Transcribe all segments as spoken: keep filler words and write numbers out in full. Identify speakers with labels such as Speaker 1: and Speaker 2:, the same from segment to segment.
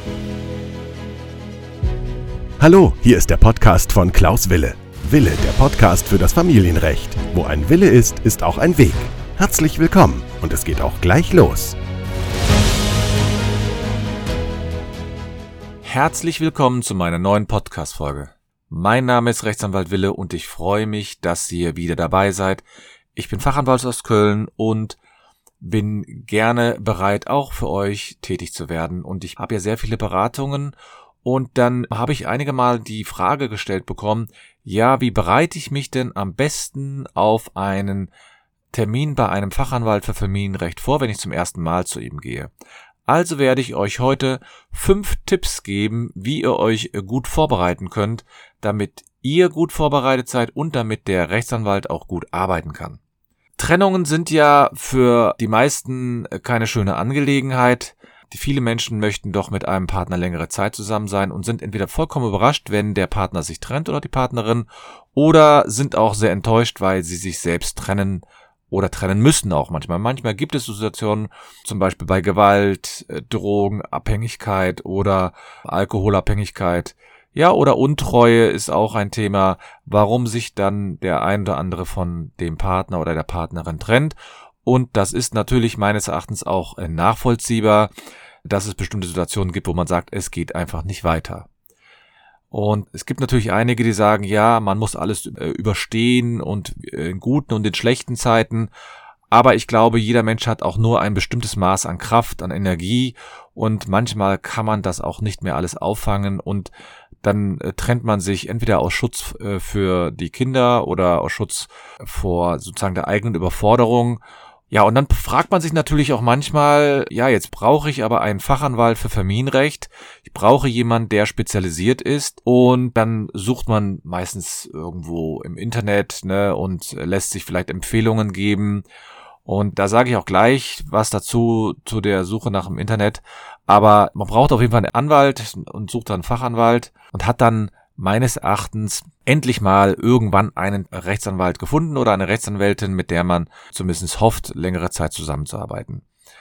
Speaker 1: Hallo, hier ist der Podcast von Klaus Wille. Wille, der Podcast für das Familienrecht. Wo ein Wille ist, ist auch ein Weg. Herzlich willkommen und es geht auch gleich los.
Speaker 2: Herzlich willkommen zu meiner neuen Podcast-Folge. Mein Name ist Rechtsanwalt Wille und ich freue mich, dass ihr wieder dabei seid. Ich bin Fachanwalt aus Köln und bin gerne bereit, auch für euch tätig zu werden. Und ich habe ja sehr viele Beratungen. Und dann habe ich einige Mal die Frage gestellt bekommen, ja, wie bereite ich mich denn am besten auf einen Termin bei einem Fachanwalt für Familienrecht vor, wenn ich zum ersten Mal zu ihm gehe? Also werde ich euch heute fünf Tipps geben, wie ihr euch gut vorbereiten könnt, damit ihr gut vorbereitet seid und damit der Rechtsanwalt auch gut arbeiten kann. Trennungen sind ja für die meisten keine schöne Angelegenheit. Die viele Menschen möchten doch mit einem Partner längere Zeit zusammen sein und sind entweder vollkommen überrascht, wenn der Partner sich trennt oder die Partnerin, oder sind auch sehr enttäuscht, weil sie sich selbst trennen oder trennen müssen auch manchmal. Manchmal gibt es Situationen, zum Beispiel bei Gewalt, Drogenabhängigkeit oder Alkoholabhängigkeit. Ja, oder Untreue ist auch ein Thema, warum sich dann der ein oder andere von dem Partner oder der Partnerin trennt. Und das ist natürlich meines Erachtens auch nachvollziehbar, dass es bestimmte Situationen gibt, wo man sagt, es geht einfach nicht weiter. Und es gibt natürlich einige, die sagen, ja, man muss alles überstehen und in guten und in schlechten Zeiten. Aber ich glaube, jeder Mensch hat auch nur ein bestimmtes Maß an Kraft, an Energie. Und manchmal kann man das auch nicht mehr alles auffangen. Und dann trennt man sich entweder aus Schutz für die Kinder oder aus Schutz vor sozusagen der eigenen Überforderung. Ja, und dann fragt man sich natürlich auch manchmal, ja, jetzt brauche ich aber einen Fachanwalt für Familienrecht. Ich brauche jemanden, der spezialisiert ist. Und dann sucht man meistens irgendwo im Internet, ne, und lässt sich vielleicht Empfehlungen geben. Und da sage ich auch gleich was dazu, zu der Suche nach dem Internet. Aber man braucht auf jeden Fall einen Anwalt und sucht dann einen Fachanwalt und hat dann meines Erachtens endlich mal irgendwann einen Rechtsanwalt gefunden oder eine Rechtsanwältin, mit der man zumindest hofft, längere Zeit zusammenzuarbeiten.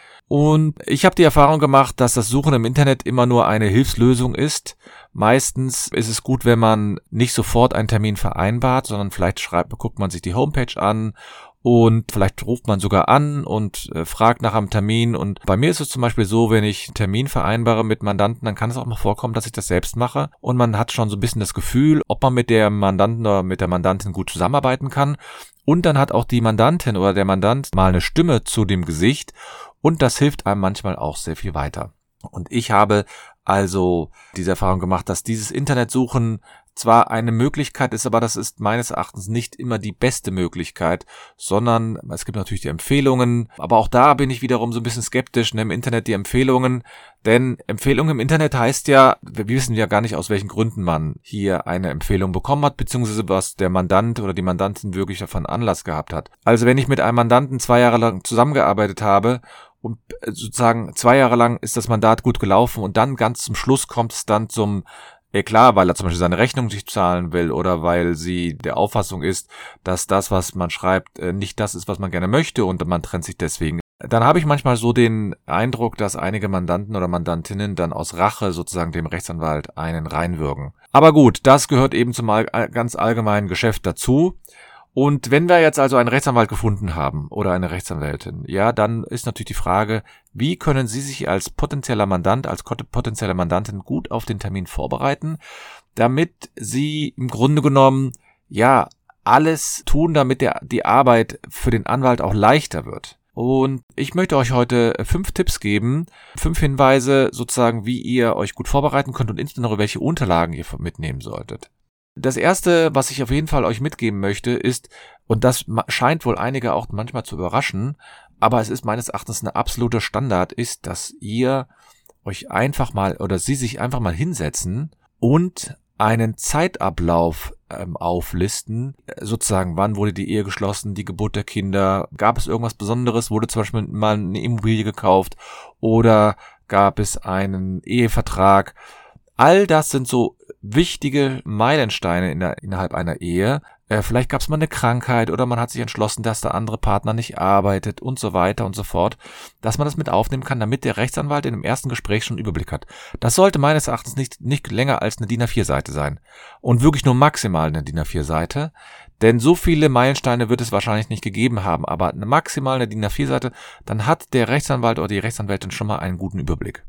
Speaker 2: Und ich habe die Erfahrung gemacht, dass das Suchen im Internet immer nur eine Hilfslösung ist. Meistens ist es gut, wenn man nicht sofort einen Termin vereinbart, sondern vielleicht schreibt, guckt man sich die Homepage an und vielleicht ruft man sogar an und äh, fragt nach einem Termin. Und bei mir ist es zum Beispiel so, wenn ich einen Termin vereinbare mit Mandanten, dann kann es auch mal vorkommen, dass ich das selbst mache. Und man hat schon so ein bisschen das Gefühl, ob man mit der Mandanten oder mit der Mandantin gut zusammenarbeiten kann. Und dann hat auch die Mandantin oder der Mandant mal eine Stimme zu dem Gesicht. Und das hilft einem manchmal auch sehr viel weiter. Und ich habe also diese Erfahrung gemacht, dass dieses Internetsuchen zwar eine Möglichkeit ist, aber das ist meines Erachtens nicht immer die beste Möglichkeit, sondern es gibt natürlich die Empfehlungen, aber auch da bin ich wiederum so ein bisschen skeptisch, ne, im Internet die Empfehlungen, denn Empfehlung im Internet heißt ja, wir wissen ja gar nicht, aus welchen Gründen man hier eine Empfehlung bekommen hat, beziehungsweise was der Mandant oder die Mandantin wirklich davon Anlass gehabt hat. Also wenn ich mit einem Mandanten zwei Jahre lang zusammengearbeitet habe und sozusagen zwei Jahre lang ist das Mandat gut gelaufen und dann ganz zum Schluss kommt es dann zum Ja klar, weil er zum Beispiel seine Rechnung nicht zahlen will oder weil sie der Auffassung ist, dass das, was man schreibt, nicht das ist, was man gerne möchte und man trennt sich deswegen. Dann habe ich manchmal so den Eindruck, dass einige Mandanten oder Mandantinnen dann aus Rache sozusagen dem Rechtsanwalt einen reinwürgen. Aber gut, das gehört eben zum ganz allgemeinen Geschäft dazu. Und wenn wir jetzt also einen Rechtsanwalt gefunden haben oder eine Rechtsanwältin, ja, dann ist natürlich die Frage, wie können Sie sich als potenzieller Mandant, als potenzielle Mandantin gut auf den Termin vorbereiten, damit Sie im Grunde genommen, ja, alles tun, damit der, die Arbeit für den Anwalt auch leichter wird. Und ich möchte euch heute fünf Tipps geben, fünf Hinweise sozusagen, wie ihr euch gut vorbereiten könnt und insbesondere welche Unterlagen ihr mitnehmen solltet. Das erste, was ich auf jeden Fall euch mitgeben möchte, ist, und das scheint wohl einige auch manchmal zu überraschen, aber es ist meines Erachtens ein absoluter Standard, ist, dass ihr euch einfach mal oder Sie sich einfach mal hinsetzen und einen Zeitablauf ähm, auflisten, sozusagen, wann wurde die Ehe geschlossen, die Geburt der Kinder, gab es irgendwas Besonderes, wurde zum Beispiel mal eine Immobilie gekauft oder gab es einen Ehevertrag. All das sind so wichtige Meilensteine in der, innerhalb einer Ehe, Äh, vielleicht gab es mal eine Krankheit oder man hat sich entschlossen, dass der andere Partner nicht arbeitet und so weiter und so fort, dass man das mit aufnehmen kann, damit der Rechtsanwalt in dem ersten Gespräch schon einen Überblick hat. Das sollte meines Erachtens nicht, nicht länger als eine D I N A vier Seite sein und wirklich nur maximal eine D I N A vier Seite, denn so viele Meilensteine wird es wahrscheinlich nicht gegeben haben, aber eine maximal eine D I N A vier Seite, dann hat der Rechtsanwalt oder die Rechtsanwältin schon mal einen guten Überblick.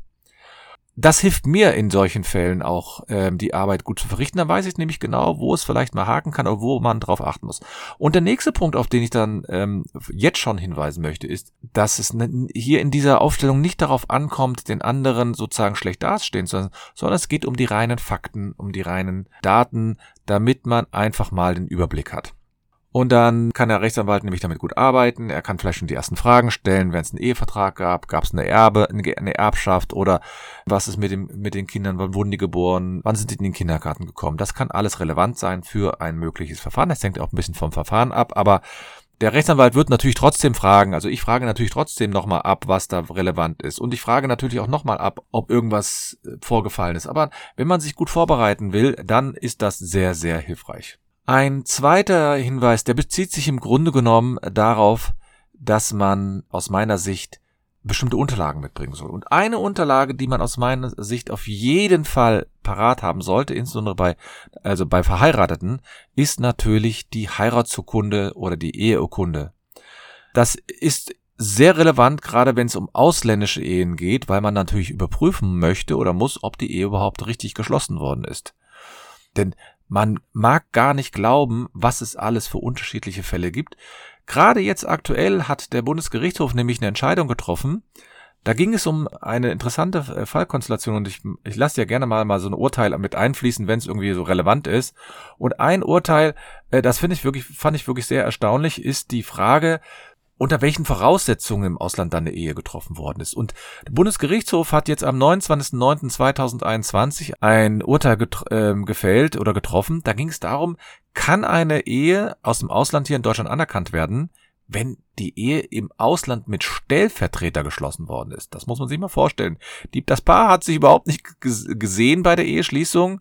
Speaker 2: Das hilft mir in solchen Fällen auch, ähm, die Arbeit gut zu verrichten. Dann weiß ich nämlich genau, wo es vielleicht mal haken kann oder wo man drauf achten muss. Und der nächste Punkt, auf den ich dann ähm, jetzt schon hinweisen möchte, ist, dass es hier in dieser Aufstellung nicht darauf ankommt, den anderen sozusagen schlecht dastehen zu lassen, sondern es geht um die reinen Fakten, um die reinen Daten, damit man einfach mal den Überblick hat. Und dann kann der Rechtsanwalt nämlich damit gut arbeiten. Er kann vielleicht schon die ersten Fragen stellen, wenn es einen Ehevertrag gab, gab es eine Erbe, eine Erbschaft oder was ist mit dem mit den Kindern, wann wurden die geboren, wann sind die in den Kindergarten gekommen. Das kann alles relevant sein für ein mögliches Verfahren. Das hängt auch ein bisschen vom Verfahren ab, aber der Rechtsanwalt wird natürlich trotzdem fragen, also ich frage natürlich trotzdem nochmal ab, was da relevant ist. Und ich frage natürlich auch nochmal ab, ob irgendwas vorgefallen ist. Aber wenn man sich gut vorbereiten will, dann ist das sehr, sehr hilfreich. Ein zweiter Hinweis, der bezieht sich im Grunde genommen darauf, dass man aus meiner Sicht bestimmte Unterlagen mitbringen soll. Und eine Unterlage, die man aus meiner Sicht auf jeden Fall parat haben sollte, insbesondere bei, also bei Verheirateten, ist natürlich die Heiratsurkunde oder die Eheurkunde. Das ist sehr relevant, gerade wenn es um ausländische Ehen geht, weil man natürlich überprüfen möchte oder muss, ob die Ehe überhaupt richtig geschlossen worden ist. Denn man mag gar nicht glauben, was es alles für unterschiedliche Fälle gibt. Gerade jetzt aktuell hat der Bundesgerichtshof nämlich eine Entscheidung getroffen. Da ging es um eine interessante Fallkonstellation und ich, ich lasse ja gerne mal, mal so ein Urteil mit einfließen, wenn es irgendwie so relevant ist. Und ein Urteil, das finde ich wirklich, fand ich wirklich sehr erstaunlich, ist die Frage, unter welchen Voraussetzungen im Ausland dann eine Ehe getroffen worden ist. Und der Bundesgerichtshof hat jetzt am neunundzwanzigsten neunten zweitausendeinundzwanzig ein Urteil getr- äh, gefällt oder getroffen. Da ging es darum, kann eine Ehe aus dem Ausland hier in Deutschland anerkannt werden, wenn die Ehe im Ausland mit Stellvertreter geschlossen worden ist. Das muss man sich mal vorstellen. Die, das Paar hat sich überhaupt nicht g- gesehen bei der Eheschließung.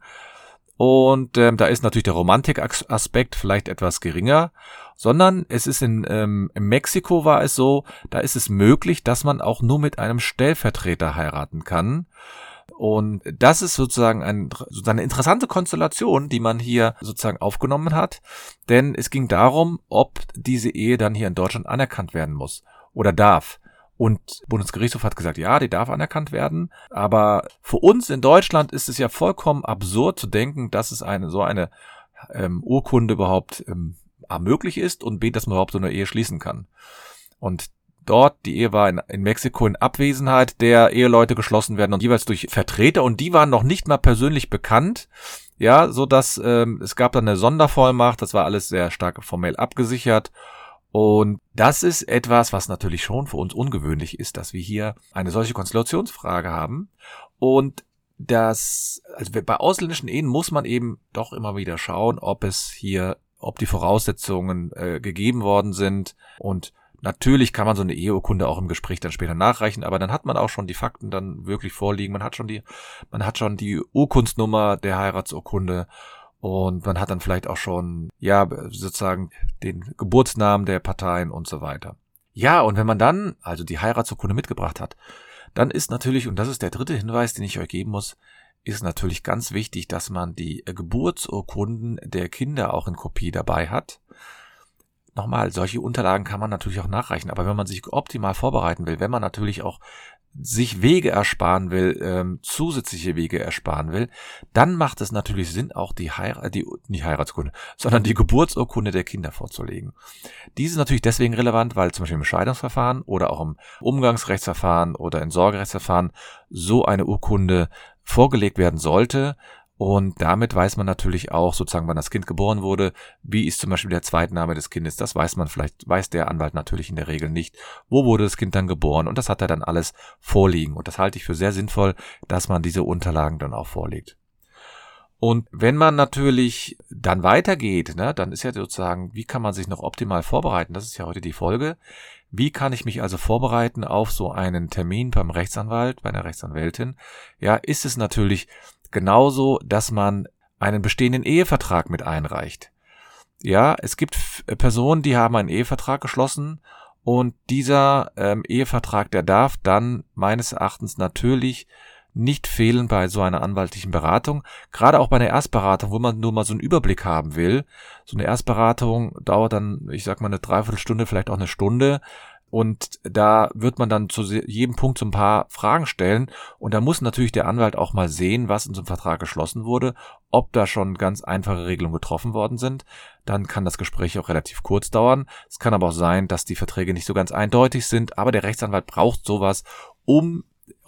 Speaker 2: Und ähm, da ist natürlich der Romantikaspekt vielleicht etwas geringer, sondern es ist in, ähm, in Mexiko war es so, da ist es möglich, dass man auch nur mit einem Stellvertreter heiraten kann. Und das ist sozusagen, ein, sozusagen eine interessante Konstellation, die man hier sozusagen aufgenommen hat, denn es ging darum, ob diese Ehe dann hier in Deutschland anerkannt werden muss oder darf. Und Bundesgerichtshof hat gesagt, ja, die darf anerkannt werden. Aber für uns in Deutschland ist es ja vollkommen absurd zu denken, dass es eine so eine ähm, Urkunde überhaupt ähm, A möglich ist und B, dass man überhaupt so eine Ehe schließen kann. Und dort, die Ehe war in, in Mexiko in Abwesenheit der Eheleute geschlossen werden und jeweils durch Vertreter und die waren noch nicht mal persönlich bekannt. Ja, so dass ähm, es gab dann eine Sondervollmacht, das war alles sehr stark formell abgesichert. Und das ist etwas, was natürlich schon für uns ungewöhnlich ist, dass wir hier eine solche Konstellationsfrage haben. Und das, also bei ausländischen Ehen muss man eben doch immer wieder schauen, ob es hier, ob die Voraussetzungen äh, gegeben worden sind. Und natürlich kann man so eine Eheurkunde auch im Gespräch dann später nachreichen, aber dann hat man auch schon die Fakten dann wirklich vorliegen. Man hat schon die, man hat schon die Urkundsnummer der Heiratsurkunde. Und man hat dann vielleicht auch schon, ja, sozusagen den Geburtsnamen der Parteien und so weiter. Ja, und wenn man dann also die Heiratsurkunde mitgebracht hat, dann ist natürlich, und das ist der dritte Hinweis, den ich euch geben muss, ist natürlich ganz wichtig, dass man die Geburtsurkunden der Kinder auch in Kopie dabei hat. Nochmal, solche Unterlagen kann man natürlich auch nachreichen, aber wenn man sich optimal vorbereiten will, wenn man natürlich auch sich Wege ersparen will, ähm, zusätzliche Wege ersparen will, dann macht es natürlich Sinn, auch die Heirat, die, nicht Heiratsurkunde, sondern die Geburtsurkunde der Kinder vorzulegen. Dies ist natürlich deswegen relevant, weil zum Beispiel im Scheidungsverfahren oder auch im Umgangsrechtsverfahren oder im Sorgerechtsverfahren so eine Urkunde vorgelegt werden sollte. Und damit weiß man natürlich auch sozusagen, wann das Kind geboren wurde, wie ist zum Beispiel der Zweitname des Kindes, das weiß man vielleicht, weiß der Anwalt natürlich in der Regel nicht, wo wurde das Kind dann geboren und das hat er dann alles vorliegen und das halte ich für sehr sinnvoll, dass man diese Unterlagen dann auch vorlegt. Und wenn man natürlich dann weitergeht, ne, dann ist ja sozusagen, wie kann man sich noch optimal vorbereiten, das ist ja heute die Folge, wie kann ich mich also vorbereiten auf so einen Termin beim Rechtsanwalt, bei einer Rechtsanwältin, ja, ist es natürlich genauso, dass man einen bestehenden Ehevertrag mit einreicht. Ja, es gibt f- Personen, die haben einen Ehevertrag geschlossen und dieser ähm, Ehevertrag, der darf dann meines Erachtens natürlich nicht fehlen bei so einer anwaltlichen Beratung. Gerade auch bei einer Erstberatung, wo man nur mal so einen Überblick haben will. So eine Erstberatung dauert dann, ich sag mal, eine Dreiviertelstunde, vielleicht auch eine Stunde. Und da wird man dann zu jedem Punkt so ein paar Fragen stellen. Und da muss natürlich der Anwalt auch mal sehen, was in so einem Vertrag geschlossen wurde, ob da schon ganz einfache Regelungen getroffen worden sind. Dann kann das Gespräch auch relativ kurz dauern. Es kann aber auch sein, dass die Verträge nicht so ganz eindeutig sind. Aber der Rechtsanwalt braucht sowas, um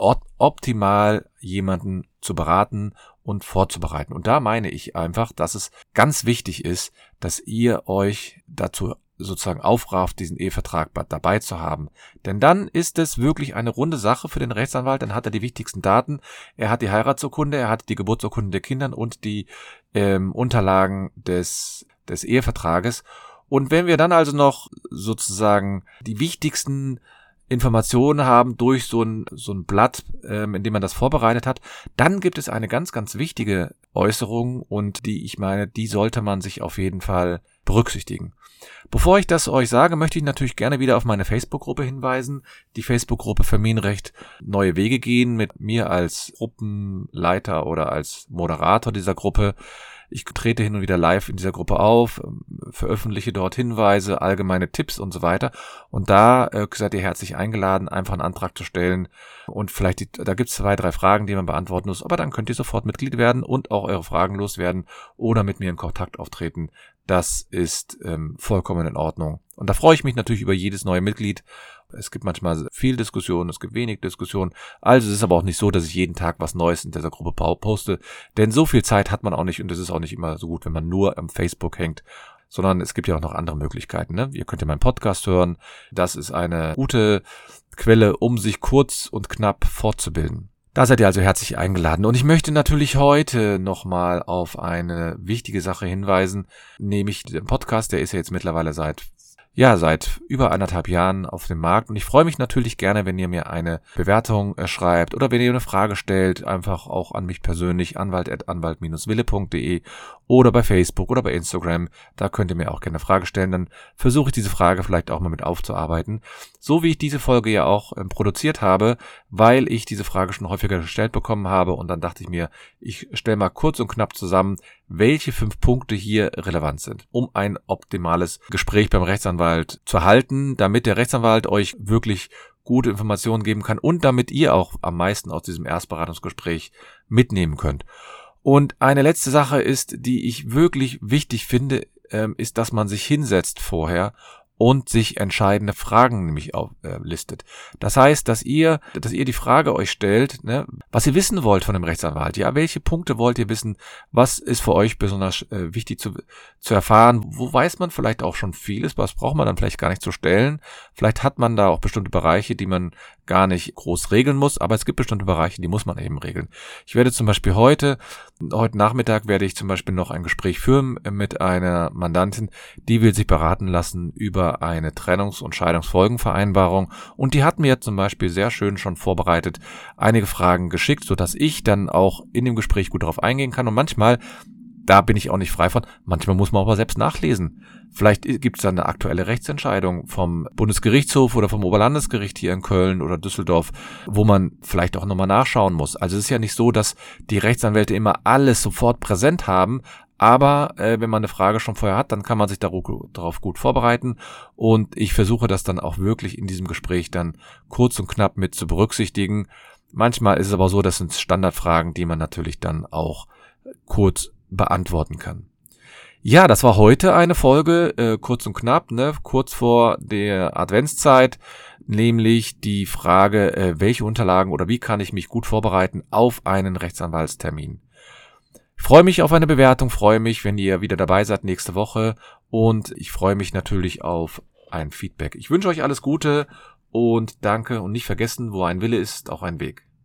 Speaker 2: optimal jemanden zu beraten und vorzubereiten. Und da meine ich einfach, dass es ganz wichtig ist, dass ihr euch dazu sozusagen aufrafft, diesen Ehevertrag dabei zu haben. Denn dann ist es wirklich eine runde Sache für den Rechtsanwalt, dann hat er die wichtigsten Daten, er hat die Heiratsurkunde, er hat die Geburtsurkunde der Kinder und die ähm, Unterlagen des, des Ehevertrages. Und wenn wir dann also noch sozusagen die wichtigsten Informationen haben durch so ein so ein Blatt, ähm, in dem man das vorbereitet hat, dann gibt es eine ganz, ganz wichtige Äußerung und die, ich meine, die sollte man sich auf jeden Fall berücksichtigen. Bevor ich das euch sage, möchte ich natürlich gerne wieder auf meine Facebook-Gruppe hinweisen. Die Facebook-Gruppe Familienrecht Neue Wege gehen mit mir als Gruppenleiter oder als Moderator dieser Gruppe. Ich trete hin und wieder live in dieser Gruppe auf, veröffentliche dort Hinweise, allgemeine Tipps und so weiter. Und da äh, seid ihr herzlich eingeladen, einfach einen Antrag zu stellen. Und vielleicht, die, da gibt es zwei, drei Fragen, die man beantworten muss. Aber dann könnt ihr sofort Mitglied werden und auch eure Fragen loswerden oder mit mir in Kontakt auftreten. Das ist ähm, vollkommen in Ordnung. Und da freue ich mich natürlich über jedes neue Mitglied. Es gibt manchmal viel Diskussion, es gibt wenig Diskussion. Also es ist aber auch nicht so, dass ich jeden Tag was Neues in dieser Gruppe poste. Denn so viel Zeit hat man auch nicht und es ist auch nicht immer so gut, wenn man nur am Facebook hängt. Sondern es gibt ja auch noch andere Möglichkeiten. Ne? Ihr könnt ja meinen Podcast hören. Das ist eine gute Quelle, um sich kurz und knapp fortzubilden. Da seid ihr also herzlich eingeladen. Und ich möchte natürlich heute nochmal auf eine wichtige Sache hinweisen, nämlich den Podcast, der ist ja jetzt mittlerweile seit ja, seit über anderthalb Jahren auf dem Markt und ich freue mich natürlich gerne, wenn ihr mir eine Bewertung äh, schreibt oder wenn ihr eine Frage stellt, einfach auch an mich persönlich, anwalt at anwalt dash wille punkt de oder bei Facebook oder bei Instagram, da könnt ihr mir auch gerne eine Frage stellen, dann versuche ich diese Frage vielleicht auch mal mit aufzuarbeiten, so wie ich diese Folge ja auch ähm, produziert habe, weil ich diese Frage schon häufiger gestellt bekommen habe und dann dachte ich mir, ich stelle mal kurz und knapp zusammen, welche fünf Punkte hier relevant sind, um ein optimales Gespräch beim Rechtsanwalt zu halten, damit der Rechtsanwalt euch wirklich gute Informationen geben kann und damit ihr auch am meisten aus diesem Erstberatungsgespräch mitnehmen könnt. Und eine letzte Sache ist, die ich wirklich wichtig finde, ist, dass man sich hinsetzt vorher und sich entscheidende Fragen nämlich auflistet. Äh, das heißt, dass ihr, dass ihr die Frage euch stellt, ne, was ihr wissen wollt von dem Rechtsanwalt. Ja, welche Punkte wollt ihr wissen? Was ist für euch besonders äh, wichtig zu, zu erfahren? Wo weiß man vielleicht auch schon vieles? Was braucht man dann vielleicht gar nicht zu stellen? Vielleicht hat man da auch bestimmte Bereiche, die man gar nicht groß regeln muss, aber es gibt bestimmte Bereiche, die muss man eben regeln. Ich werde zum Beispiel heute, heute Nachmittag werde ich zum Beispiel noch ein Gespräch führen mit einer Mandantin, die will sich beraten lassen über eine Trennungs- und Scheidungsfolgenvereinbarung und die hat mir zum Beispiel sehr schön schon vorbereitet einige Fragen geschickt, sodass ich dann auch in dem Gespräch gut darauf eingehen kann und manchmal, da bin ich auch nicht frei von, manchmal muss man auch mal selbst nachlesen. Vielleicht gibt es dann eine aktuelle Rechtsentscheidung vom Bundesgerichtshof oder vom Oberlandesgericht hier in Köln oder Düsseldorf, wo man vielleicht auch nochmal nachschauen muss. Also es ist ja nicht so, dass die Rechtsanwälte immer alles sofort präsent haben, aber äh, wenn man eine Frage schon vorher hat, dann kann man sich darauf gut vorbereiten und ich versuche das dann auch wirklich in diesem Gespräch dann kurz und knapp mit zu berücksichtigen. Manchmal ist es aber so, das sind Standardfragen, die man natürlich dann auch kurz beantworten kann. Ja, das war heute eine Folge, äh, kurz und knapp, ne, kurz vor der Adventszeit, nämlich die Frage, äh, welche Unterlagen oder wie kann ich mich gut vorbereiten auf einen Rechtsanwaltstermin. Ich freue mich auf eine Bewertung, freue mich, wenn ihr wieder dabei seid nächste Woche und ich freue mich natürlich auf ein Feedback. Ich wünsche euch alles Gute und danke und nicht vergessen, wo ein Wille ist, auch ein Weg.